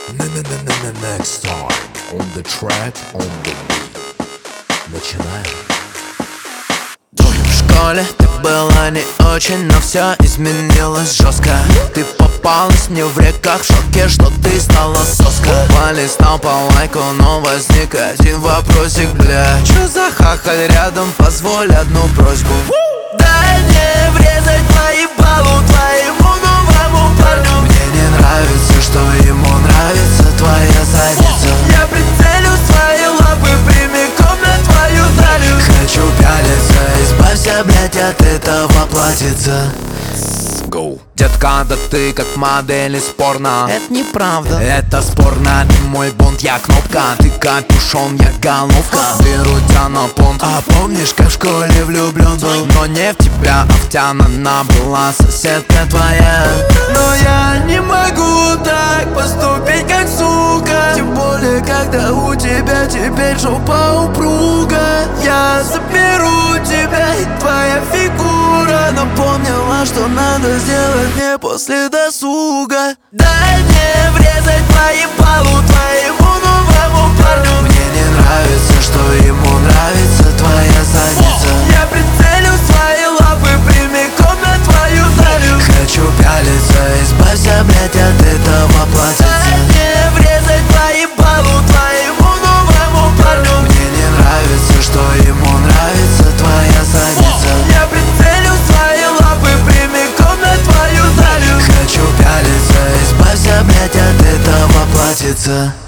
Next time on the track, on the beat. Начинаем. В школе ты была не очень, но все изменилось жестко. Ты попалась мне в реках, в шоке, что ты стала соска. Полистал по лайку, но возник один вопросик, бля. Чё за хахаль рядом, позволь одну просьбу. Дай мне врезать по ебалу твоему новому парню. Мне не нравится, что ему нравится твоя задница. Я прицелю свои лапы прямиком на твою талию. Хочу пялиться, избавься, блять, от этого платьица. Go. Детка, да ты как модель из порно. Это неправда. Это спорно, ты мой бонт, я кнопка. Ты капюшон, я головка. Беру тебя на понт. А помнишь, как в школе влюблен был? Но не в тебя, а в тебя она была соседка твоя. Но я не могу так поступить, как сука. Тем более, когда у тебя теперь жопа упруга. Я заберу тебя, и твоя фигура напомнила, что надо сделать мне после досуга. Дай мне врезать по ебалу твоему новому парню. Мне не нравится, что ему нравится твоя задница. Я прицелю свои лапы прямиком на твою талию. Хочу пялиться, избавься, блять, от этого платьица. Дай мне врезать по ебалу твоему новому парню. Мне не нравится, что ему нравится твоя задница. Я прицелю свои лапы прямиком на твою талию. Хочу пялиться, избавься, блять, от этого платьица.